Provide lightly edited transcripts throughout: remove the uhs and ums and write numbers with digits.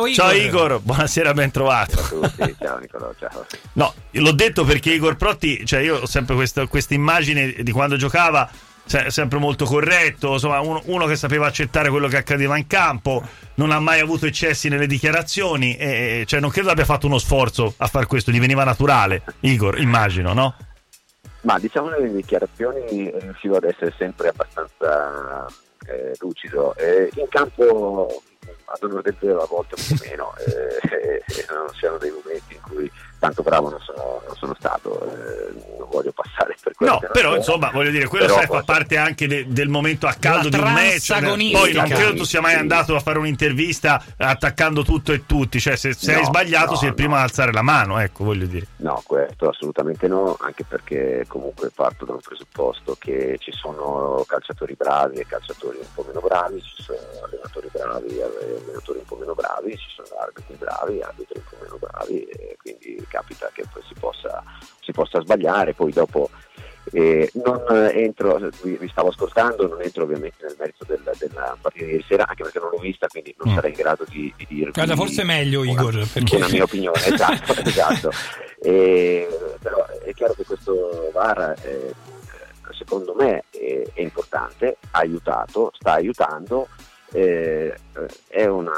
Ciao Igor. Ciao Igor, buonasera, ben trovato. Ciao a tutti, ciao Nicolò, ciao. No, l'ho detto perché Igor Protti, cioè io ho sempre questa immagine di quando giocava, sempre molto corretto, insomma uno che sapeva accettare quello che accadeva in campo, non ha mai avuto eccessi nelle dichiarazioni, cioè non credo abbia fatto uno sforzo a far questo, gli veniva naturale, Igor, immagino, no? Ma diciamo nelle dichiarazioni riuscivo ad essere sempre abbastanza lucido, in campo ad onor del vero a volte un po' meno, non c'erano dei momenti in cui tanto bravo non sono stato, non voglio passare per quello. No, però insomma voglio dire, quello fa parte anche del momento a caldo di un match. Poi non credo tu sia mai andato a fare un'intervista attaccando tutto e tutti, cioè se hai sbagliato sei il primo ad alzare la mano, ecco, voglio dire. No, questo assolutamente no, anche perché comunque parto da un presupposto che ci sono calciatori bravi e calciatori un po' meno bravi, ci sono allenatori bravi e allenatori un po' meno bravi, ci sono arbitri bravi e arbitri un po' meno bravi, e quindi capita che poi si possa sbagliare. Poi dopo non entro, vi stavo ascoltando, non entro ovviamente nel merito della partita di ieri sera, anche perché non l'ho vista, quindi non sarei in grado di dirvi. Guarda, forse è meglio Igor, perché una mia opinione, esatto. Però è chiaro che questo VAR secondo me è importante, ha aiutato, sta aiutando. È una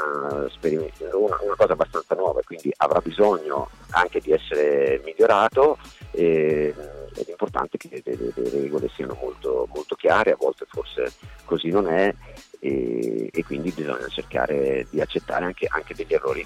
cosa abbastanza nuova, quindi avrà bisogno anche di essere migliorato, ed è importante che le regole siano molto, molto chiare, a volte forse così non è, e quindi bisogna cercare di accettare anche degli errori.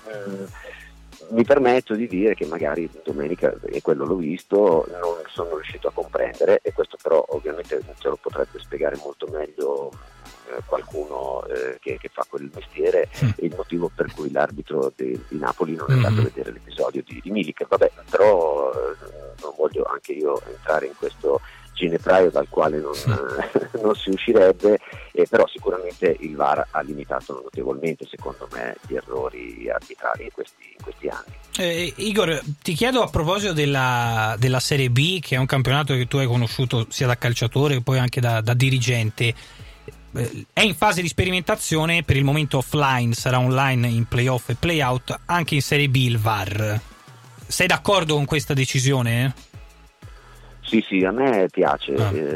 Mi permetto di dire che magari domenica, e quello l'ho visto, non sono riuscito a comprendere, e questo però ovviamente ce lo potrebbe spiegare molto meglio qualcuno che fa quel mestiere, il motivo per cui l'arbitro di Napoli non è andato a vedere l'episodio di Milik. Vabbè, però non voglio anche io entrare in questo ginepraio dal quale non si uscirebbe, però sicuramente il VAR ha limitato notevolmente, secondo me, gli errori arbitrali in questi anni. Igor, ti chiedo a proposito della Serie B, che è un campionato che tu hai conosciuto sia da calciatore che poi anche da dirigente. È in fase di sperimentazione, per il momento offline, sarà online in playoff e playout, anche in Serie B il VAR. Sei d'accordo con questa decisione? Sì, a me piace.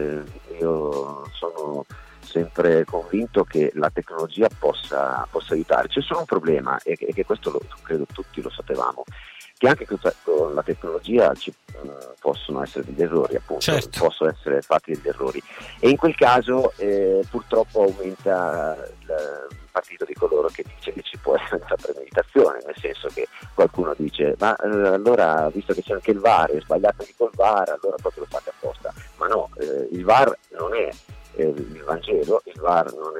Io sono sempre convinto che la tecnologia possa aiutare. C'è solo un problema, e che questo credo tutti lo sapevamo, che anche con la tecnologia ci possono essere degli errori, appunto, certo. Possono essere fatti degli errori, e in quel caso purtroppo aumenta il partito di coloro che dice che ci può essere una premeditazione, nel senso che qualcuno dice ma allora, visto che c'è anche il VAR, è sbagliato anche col VAR, allora proprio lo fate apposta. Ma no, il VAR non è il Vangelo, il VAR non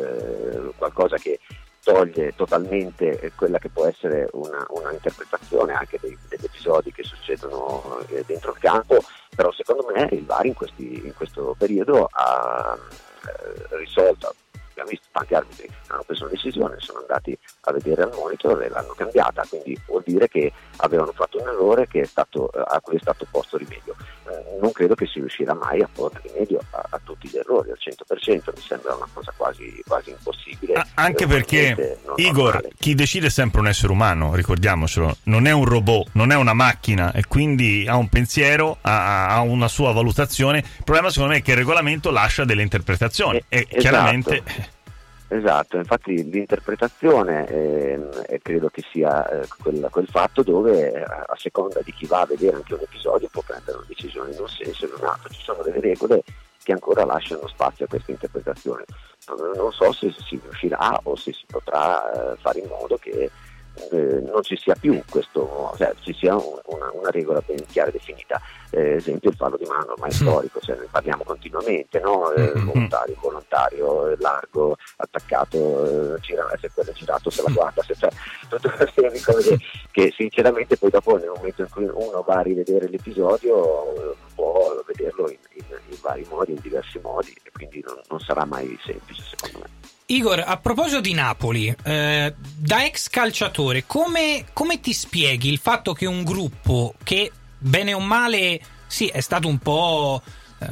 è qualcosa che toglie totalmente quella che può essere una interpretazione anche degli episodi che succedono dentro il campo, però secondo me il VAR in questo periodo ha risolto. Abbiamo visto tanti arbitri che hanno preso una decisione, sono andati a vedere al monitor e l'hanno cambiata, quindi vuol dire che avevano fatto un errore a cui è stato posto rimedio. Non credo che si riuscirà mai a porre rimedio a tutti gli errori al 100%, mi sembra una cosa quasi impossibile. Anche perché, Igor, normale. Chi decide è sempre un essere umano, ricordiamocelo, non è un robot, non è una macchina, e quindi ha un pensiero, ha una sua valutazione. Il problema secondo me è che il regolamento lascia delle interpretazioni e esatto. Chiaramente... Esatto, infatti l'interpretazione credo che sia quel fatto dove a seconda di chi va a vedere anche un episodio può prendere una decisione in un senso o in un altro. Ci sono delle regole che ancora lasciano spazio a questa interpretazione. Non so se si riuscirà o se si potrà fare in modo che non ci sia più questo, cioè ci sia una regola ben chiara e definita. Esempio il fallo di mano ormai storico, cioè ne parliamo continuamente, no? Volontario, involontario, largo, attaccato, se quello è girato, se la guarda, cioè tutte queste cose che sinceramente poi dopo nel momento in cui uno va a rivedere l'episodio può vederlo in vari modi, in diversi modi, e quindi non sarà mai semplice secondo me. Igor, a proposito di Napoli, da ex calciatore, come ti spieghi il fatto che un gruppo che bene o male sì è stato un po'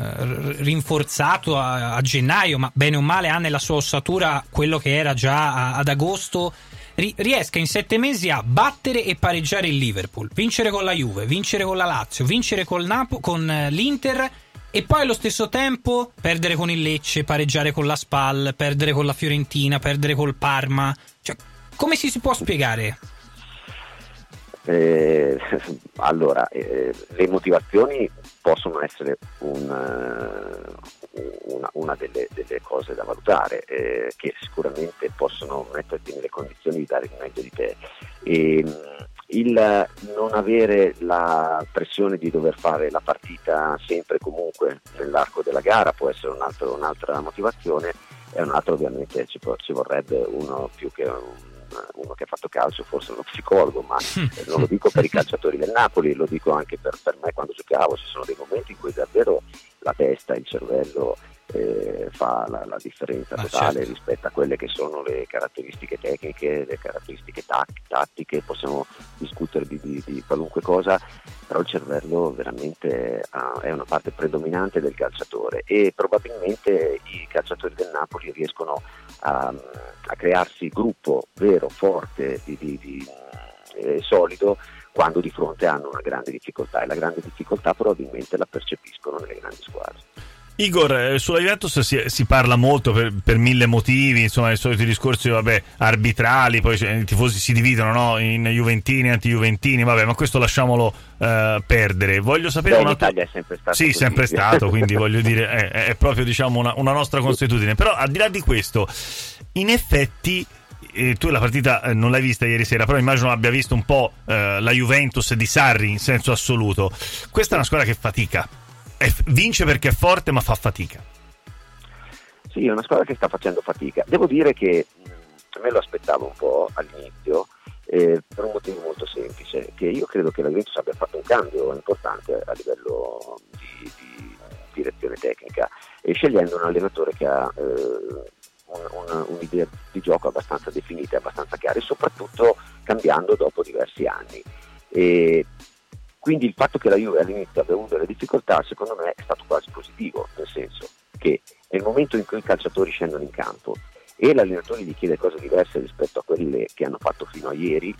rinforzato a gennaio, ma bene o male ha nella sua ossatura quello che era già ad agosto, riesca in 7 mesi a battere e pareggiare il Liverpool, vincere con la Juve, vincere con la Lazio, vincere con l'Inter e poi allo stesso tempo perdere con il Lecce, pareggiare con la Spal, perdere con la Fiorentina, perdere col Parma. Cioè, come si può spiegare? Allora, le motivazioni possono essere una delle cose da valutare, che sicuramente possono metterti nelle condizioni di dare il meglio di te. Il non avere la pressione di dover fare la partita sempre e comunque nell'arco della gara può essere un'altra motivazione, e un'altra ovviamente ci vorrebbe uno più che uno che ha fatto calcio, forse uno psicologo, ma non lo dico per i calciatori del Napoli, lo dico anche per me quando giocavo. Ci sono dei momenti in cui davvero la testa, il cervello fa la differenza totale, certo, rispetto a quelle che sono le caratteristiche tecniche, le caratteristiche tattiche. Possiamo discutere di qualunque cosa, però il cervello veramente è una parte predominante del calciatore, e probabilmente i calciatori del Napoli riescono a crearsi gruppo vero, forte, solido, quando di fronte hanno una grande difficoltà, e la grande difficoltà probabilmente la percepiscono nelle grandi squadre. Igor, sulla Juventus si parla molto per mille motivi, insomma, i soliti discorsi arbitrali, poi i tifosi si dividono, no? In juventini e anti-juventini, vabbè, ma questo lasciamolo perdere. Voglio sapere in Italia è sempre stato così. Sempre stato, quindi voglio dire è proprio, diciamo, una nostra consuetudine. Però al di là di questo, in effetti tu la partita non l'hai vista ieri sera, però immagino abbia visto un po' la Juventus di Sarri in senso assoluto. Questa è una squadra che fatica. Vince perché è forte, ma fa fatica. Sì, è una squadra che sta facendo fatica. Devo dire che me lo aspettavo un po' all'inizio, per un motivo molto semplice, che io credo che la Juventus abbia fatto un cambio importante a livello di direzione tecnica, e scegliendo un allenatore che ha un'idea di gioco abbastanza definita, abbastanza chiara, e soprattutto cambiando dopo diversi anni. Quindi il fatto che la Juve all'inizio abbia avuto delle difficoltà, secondo me, è stato quasi positivo, nel senso che nel momento in cui i calciatori scendono in campo e l'allenatore gli chiede cose diverse rispetto a quelle che hanno fatto fino a ieri,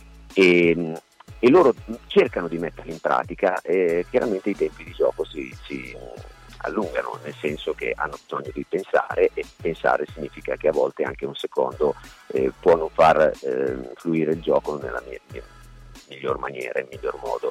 e loro cercano di metterle in pratica, chiaramente i tempi di gioco si allungano, nel senso che hanno bisogno di pensare, e pensare significa che a volte anche un secondo può non far fluire il gioco nella miglior maniera, in miglior modo.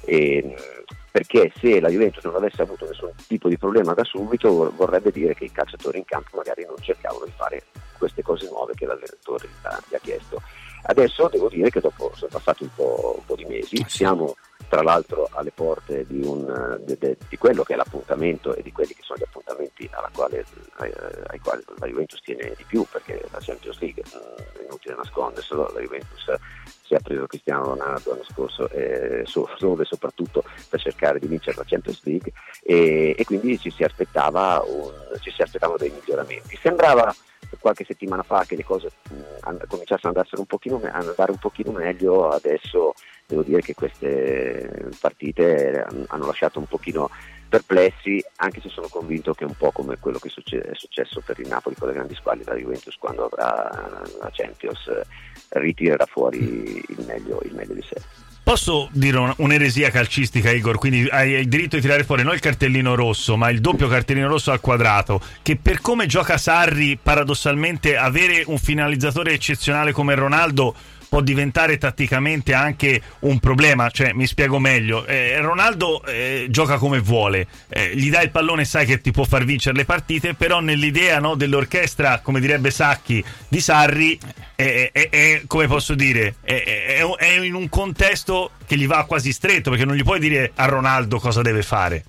Perché se la Juventus non avesse avuto nessun tipo di problema da subito, vorrebbe dire che i calciatori in campo magari non cercavano di fare queste cose nuove che l'allenatore gli ha chiesto. Adesso devo dire che dopo sono passati un po' di mesi, siamo tra l'altro alle porte di quello che è l'appuntamento, e di quelli che sono gli appuntamenti ai quali la Juventus tiene di più, perché la Champions League, è inutile nasconderselo, la Juventus si è preso Cristiano Ronaldo l'anno scorso solo e soprattutto per cercare di vincere la Champions League, e quindi ci si aspettavano dei miglioramenti. Sembrava qualche settimana fa che le cose cominciassero ad andare un pochino meglio. Adesso devo dire che queste partite hanno lasciato un pochino perplessi, anche se sono convinto che è un po' come quello che è successo per il Napoli con le grandi squadre, la Juventus quando avrà la Champions ritirerà fuori il meglio di sé. Posso dire un'eresia calcistica, Igor? Quindi hai il diritto di tirare fuori non il cartellino rosso, ma il doppio cartellino rosso al quadrato, che per come gioca Sarri, paradossalmente avere un finalizzatore eccezionale come Ronaldo può diventare tatticamente anche un problema. Cioè, mi spiego meglio, Ronaldo gioca come vuole, gli dai il pallone e sai che ti può far vincere le partite, però nell'idea, no, dell'orchestra, come direbbe Sacchi, di Sarri, è come posso dire, è in un contesto che gli va quasi stretto, perché non gli puoi dire a Ronaldo cosa deve fare.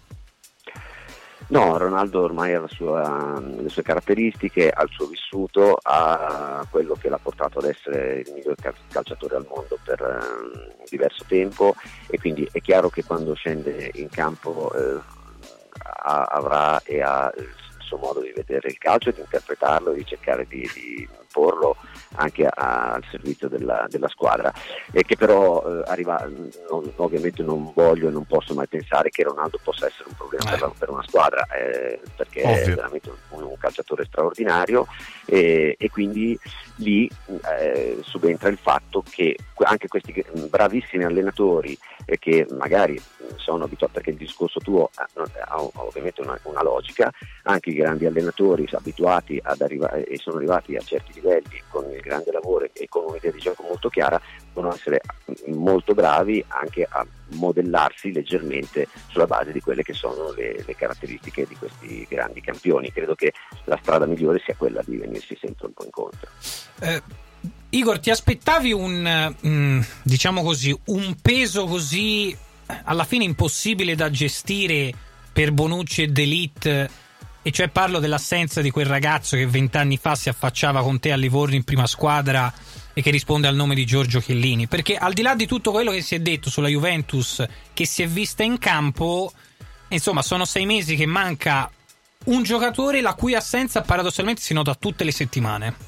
No, Ronaldo ormai ha le sue caratteristiche, ha il suo vissuto, ha quello che l'ha portato ad essere il miglior calciatore al mondo per diverso tempo, e quindi è chiaro che quando scende in campo avrà e ha il suo modo di vedere il calcio, di interpretarlo, di cercare di porlo anche al servizio della squadra, e che però ovviamente non voglio e non posso mai pensare che Ronaldo possa essere un problema per una squadra, perché è veramente un calciatore straordinario, e quindi lì subentra il fatto che anche questi bravissimi allenatori che magari sono abituati, perché il discorso tuo ha ovviamente una logica, anche i grandi allenatori abituati ad arrivare e sono arrivati a certi livelli con il grande lavoro e con un'idea di gioco molto chiara, devono essere molto bravi anche a modellarsi leggermente sulla base di quelle che sono le caratteristiche di questi grandi campioni. Credo che la strada migliore sia quella di venirsi sempre un po' incontro. Igor, ti aspettavi diciamo così, un peso così alla fine impossibile da gestire per Bonucci e De Ligt, e cioè parlo dell'assenza di quel ragazzo che 20 anni fa si affacciava con te a Livorno in prima squadra e che risponde al nome di Giorgio Chiellini? Perché al di là di tutto quello che si è detto sulla Juventus che si è vista in campo, insomma sono 6 mesi che manca un giocatore la cui assenza paradossalmente si nota tutte le settimane.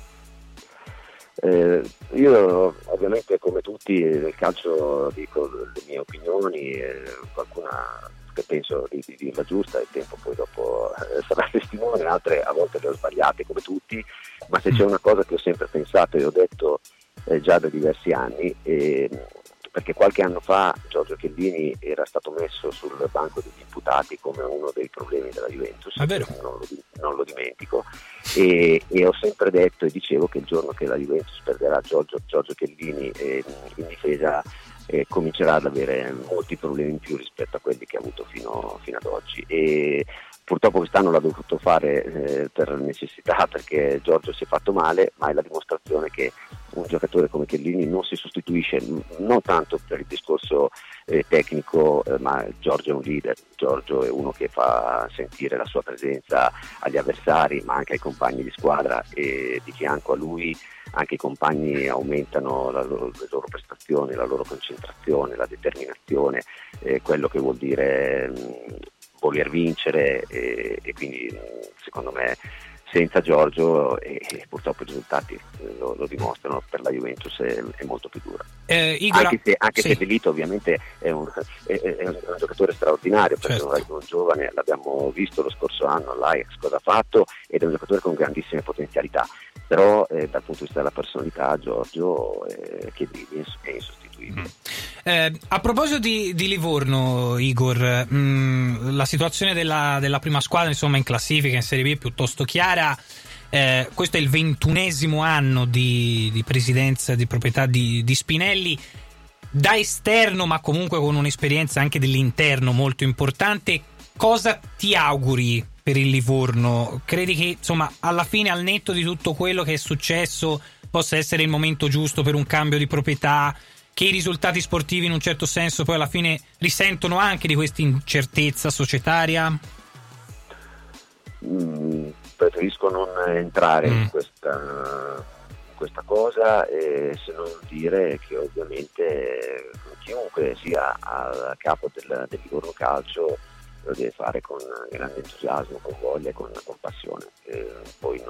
Io ovviamente, come tutti nel calcio, dico le mie opinioni, qualcuna che penso di dirla giusta, il tempo poi dopo sarà testimone, altre a volte le ho sbagliate come tutti, ma se c'è una cosa che ho sempre pensato e ho detto già da diversi anni, perché qualche anno fa Giorgio Chiellini era stato messo sul banco degli imputati come uno dei problemi della Juventus, non lo dimentico, e ho sempre detto e dicevo che il giorno che la Juventus perderà Giorgio Chiellini in difesa comincerà ad avere molti problemi in più rispetto a quelli che ha avuto fino ad oggi, e purtroppo quest'anno l'ha dovuto fare per necessità, perché Giorgio si è fatto male, ma è la dimostrazione che un giocatore come Chiellini non si sostituisce, non tanto per il discorso tecnico, ma Giorgio è un leader, Giorgio è uno che fa sentire la sua presenza agli avversari ma anche ai compagni di squadra, e di fianco a lui anche i compagni aumentano le loro prestazioni, la loro concentrazione, la determinazione, quello che vuol dire voler vincere, e quindi secondo me senza Giorgio, e purtroppo i risultati lo dimostrano, per la Juventus è molto più dura. Igor, anche se De Ligt ovviamente è un giocatore straordinario, perché certo, è un giovane, l'abbiamo visto lo scorso anno all'Ajax cosa ha fatto, ed è un giocatore con grandissime potenzialità, però dal punto di vista della personalità Giorgio che è insostituibile. A proposito di Livorno, Igor, la situazione della prima squadra, insomma, in classifica in Serie B è piuttosto chiara. Questo è il 21esimo anno di presidenza, di proprietà di Spinelli. Da esterno, ma comunque con un'esperienza anche dell'interno molto importante, cosa ti auguri per il Livorno? Credi che, insomma, alla fine, al netto di tutto quello che è successo, possa essere il momento giusto per un cambio di proprietà, che i risultati sportivi in un certo senso poi alla fine risentono anche di questa incertezza societaria? Preferisco non entrare in questa cosa, se non dire che ovviamente chiunque sia al capo del Livorno Calcio lo deve fare con grande entusiasmo, con voglia e con passione. Poi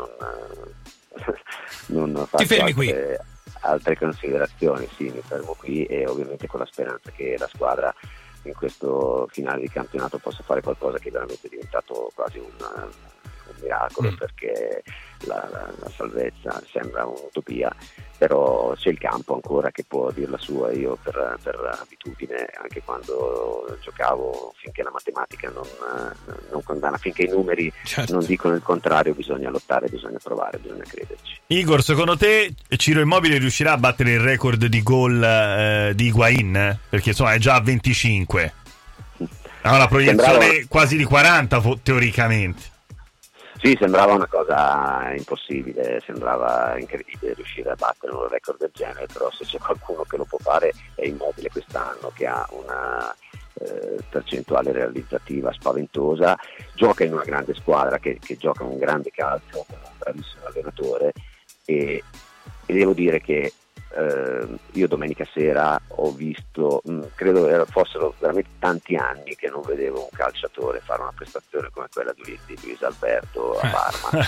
non faccio altre considerazioni, sì, mi fermo qui, e ovviamente con la speranza che la squadra in questo finale di campionato possa fare qualcosa che è veramente diventato quasi un miracolo, perché la salvezza sembra un'utopia, però c'è il campo ancora che può dir la sua. Io per abitudine, anche quando giocavo, finché la matematica non condanna, finché i numeri non dicono il contrario, bisogna lottare, bisogna provare, bisogna crederci. Igor, secondo te Ciro Immobile riuscirà a battere il record di gol di Higuain? Perché insomma è già a 25, ha una proiezione quasi di 40 teoricamente. Sì, sembrava una cosa impossibile, sembrava incredibile riuscire a battere un record del genere, però se c'è qualcuno che lo può fare è Immobile quest'anno, che ha una percentuale realizzativa spaventosa, gioca in una grande squadra che gioca un grande calcio con un bravissimo allenatore, e devo dire che io domenica sera ho visto, credo fossero veramente tanti anni che non vedevo un calciatore fare una prestazione come quella di Luis Alberto a Parma.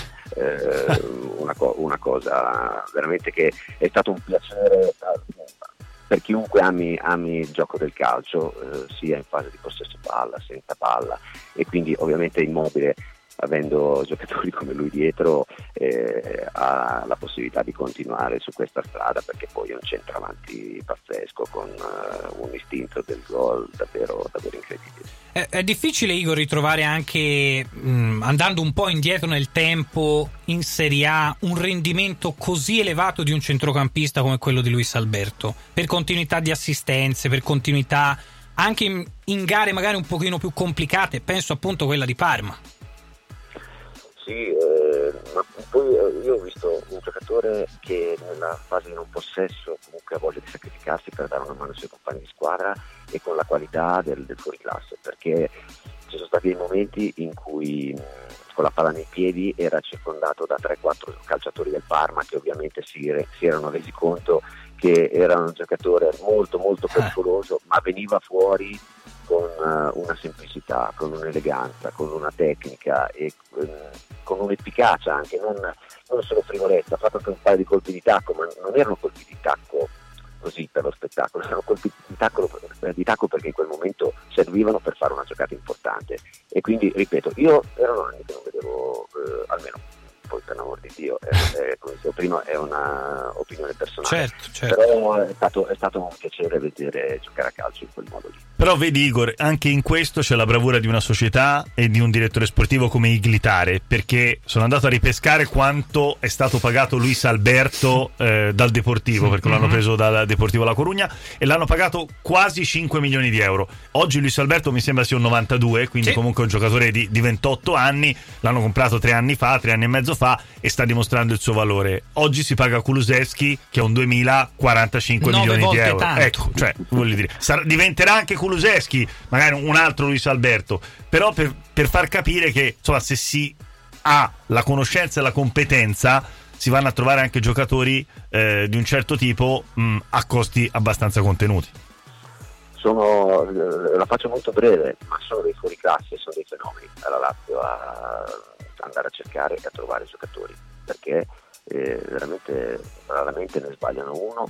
Una cosa veramente che è stato un piacere per chiunque ami il gioco del calcio, sia in fase di possesso palla, senza palla, e quindi ovviamente Immobile, avendo giocatori come lui dietro, ha la possibilità di continuare su questa strada, perché poi è un centravanti pazzesco con un istinto del gol davvero incredibile. È difficile, Igor, ritrovare anche, andando un po' indietro nel tempo, in Serie A un rendimento così elevato di un centrocampista come quello di Luis Alberto, per continuità di assistenze, per continuità anche in gare magari un pochino più complicate, penso appunto quella di Parma. Sì, ma poi io ho visto un giocatore che nella fase di non possesso comunque ha voglia di sacrificarsi per dare una mano ai suoi compagni di squadra, e con la qualità del fuoriclasse, perché ci sono stati dei momenti in cui con la palla nei piedi era circondato da 3-4 calciatori del Parma, che ovviamente si erano resi conto che era un giocatore molto molto pericoloso, ma veniva fuori con una semplicità, con un'eleganza, con una tecnica e con un'efficacia anche, non solo frivolezza. Ha fatto anche un paio di colpi di tacco, ma non erano colpi di tacco così per lo spettacolo, erano colpi di tacco perché in quel momento servivano per fare una giocata importante. E quindi, ripeto, io erano anni che non vedevo, almeno poi per l'amor di Dio, come dicevo prima, è una opinione personale, certo. Però è stato un piacere vedere giocare a calcio in quel modo lì. Però vedi, Igor, anche in questo c'è la bravura di una società e di un direttore sportivo come Iglitare, perché sono andato a ripescare quanto è stato pagato Luis Alberto dal Deportivo, perché l'hanno preso dal Deportivo La Corugna e l'hanno pagato quasi 5 milioni di euro. Oggi Luis Alberto mi sembra sia un 92, quindi comunque un giocatore di 28 anni, l'hanno comprato 3 anni e mezzo fa, e sta dimostrando il suo valore. Oggi si paga Kulusevski, che è un 2045 milioni di euro. Tanto. Ecco, cioè, voglio dire, diventerà anche Kulusevski, magari un altro Luis Alberto, però per far capire che, insomma, se si ha la conoscenza e la competenza, si vanno a trovare anche giocatori di un certo tipo a costi abbastanza contenuti. La faccio molto breve, ma sono dei fuoriclasse, sono dei fenomeni alla Lazio a andare a cercare e a trovare giocatori, perché veramente raramente ne sbagliano uno,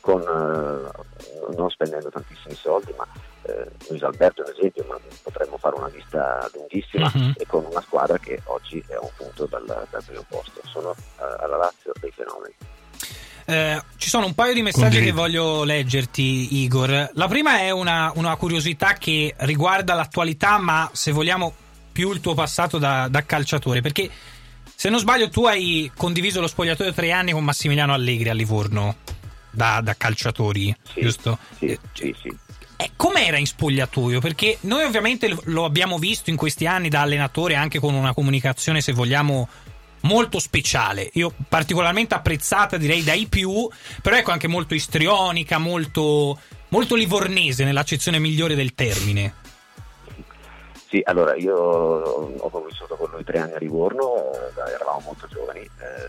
non spendendo tantissimi soldi, ma Luis Alberto è un esempio, ma potremmo fare una lista lunghissima, e con una squadra che oggi è a un punto dal primo posto. Sono alla Lazio dei fenomeni. Ci sono un paio di messaggi che voglio leggerti, Igor. La prima è una curiosità che riguarda l'attualità, ma se vogliamo più il tuo passato da calciatore, perché se non sbaglio tu hai condiviso lo spogliatoio 3 anni con Massimiliano Allegri a Livorno da calciatori, sì, giusto? Sì. Com'era in spogliatoio? Perché noi ovviamente lo abbiamo visto in questi anni da allenatore, anche con una comunicazione, se vogliamo, molto speciale, io particolarmente apprezzata, direi dai più, però ecco anche molto istrionica, molto, molto livornese nell'accezione migliore del termine. Sì, allora io ho vissuto con lui 3 anni a Livorno, eravamo molto giovani,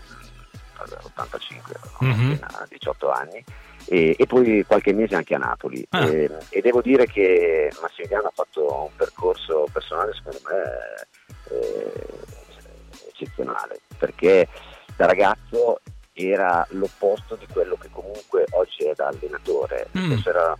85, appena 18 anni, e poi qualche mese anche a Napoli, e devo dire che Massimiliano ha fatto un percorso personale secondo me eccezionale, perché da ragazzo era l'opposto di quello che comunque oggi è da allenatore. Era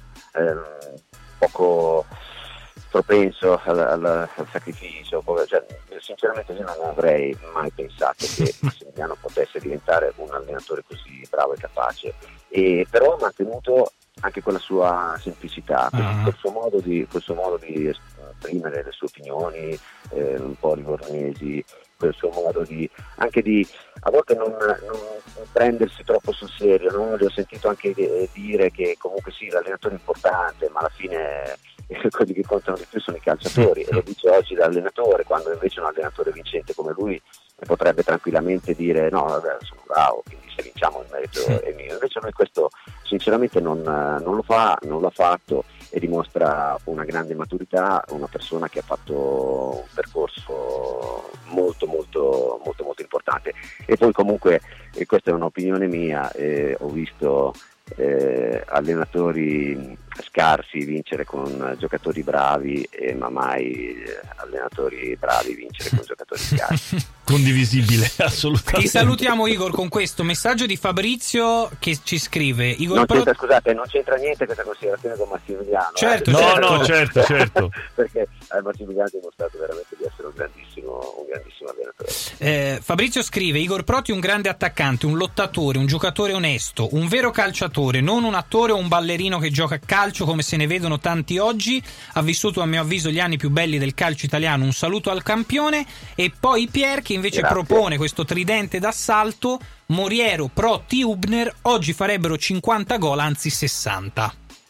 poco propenso al sacrificio, cioè, sinceramente io non avrei mai pensato che Massimiliano potesse diventare un allenatore così bravo e capace, e però ha mantenuto anche quella sua semplicità, quel suo modo di esprimere le sue opinioni un po' livornesi, quel suo modo di a volte non prendersi troppo sul serio, no? Gli ho sentito anche dire che comunque sì, l'allenatore è importante, ma alla fine quelli che contano di più sono i calciatori, e lo dice oggi l'allenatore, quando invece un allenatore vincente come lui potrebbe tranquillamente dire no, vabbè, sono bravo, quindi se vinciamo il merito è mio. Invece lui questo sinceramente non lo fa, non l'ha fatto, e dimostra una grande maturità, una persona che ha fatto un percorso molto molto molto molto importante. E poi comunque, e questa è un'opinione mia, ho visto allenatori scarsi vincere con giocatori bravi, ma mai allenatori bravi vincere con giocatori scarsi. Condivisibile, assolutamente. Ti salutiamo, Igor, con questo messaggio di Fabrizio che ci scrive: Igor non c'entra niente questa considerazione con Massimiliano. Certo, certo. Perché Massimiliano ha dimostrato veramente di essere un grandissimo allenatore. Fabrizio scrive: Igor Proti un grande attaccante, un lottatore, un giocatore onesto, un vero calciatore, non un attore o un ballerino che gioca a calcio come se ne vedono tanti oggi. Ha vissuto, a mio avviso, gli anni più belli del calcio italiano. Un saluto al campione. E poi Pier che invece propone questo tridente d'assalto: Moriero, Proti, Hübner. Oggi farebbero 50 gol, anzi 60.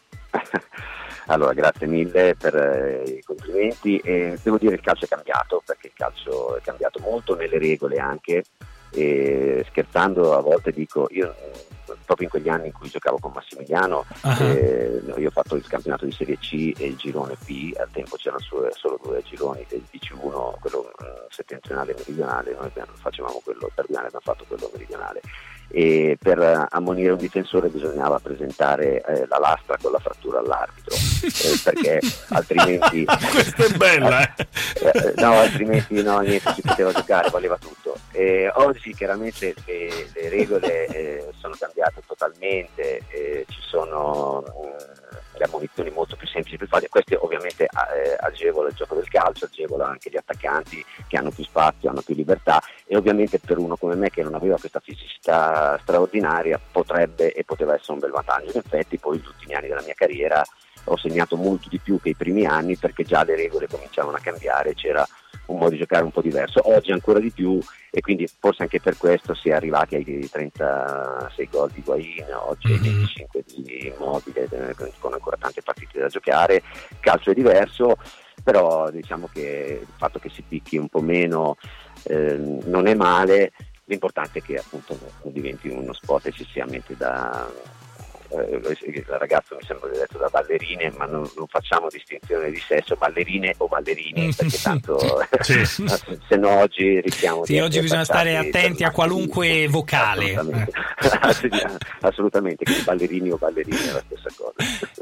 Allora, grazie mille per i complimenti. Devo dire, il calcio è cambiato, perché il calcio è cambiato molto nelle regole anche, e scherzando a volte dico, io proprio in quegli anni in cui giocavo con Massimiliano, io ho fatto il campionato di Serie C e il girone B. Al tempo c'erano solo 2 gironi del DC1, quello settentrionale e meridionale. Noi facevamo quello cardinale, abbiamo fatto quello meridionale, e per ammonire un difensore bisognava presentare la lastra con la frattura all'arbitro, perché altrimenti questa è bella altrimenti niente, si poteva giocare, valeva tutto. Oggi chiaramente le regole sono cambiate totalmente, ci sono le ammonizioni molto più semplici, più facili. Questo ovviamente agevola il gioco del calcio, agevola anche gli attaccanti che hanno più spazio, hanno più libertà, e ovviamente per uno come me che non aveva questa fisicità straordinaria poteva essere un bel vantaggio. In effetti poi gli ultimi anni della mia carriera ho segnato molto di più che i primi anni, perché già le regole cominciavano a cambiare, c'era un modo di giocare un po' diverso, oggi ancora di più, e quindi forse anche per questo si è arrivati ai 36 gol di Higuaín, oggi ai 25 di Immobile, con ancora tante partite da giocare. Il calcio è diverso, però diciamo che il fatto che si picchi un po' meno non è male. L'importante è che appunto non diventi uno sport eccessivamente il ragazzo mi sembra detto da ballerine, ma non facciamo distinzione di sesso, ballerine o ballerini, perché tanto se no oggi rischiamo oggi bisogna stare attenti a qualunque vocale. Assolutamente, che ballerini o ballerine è la stessa cosa.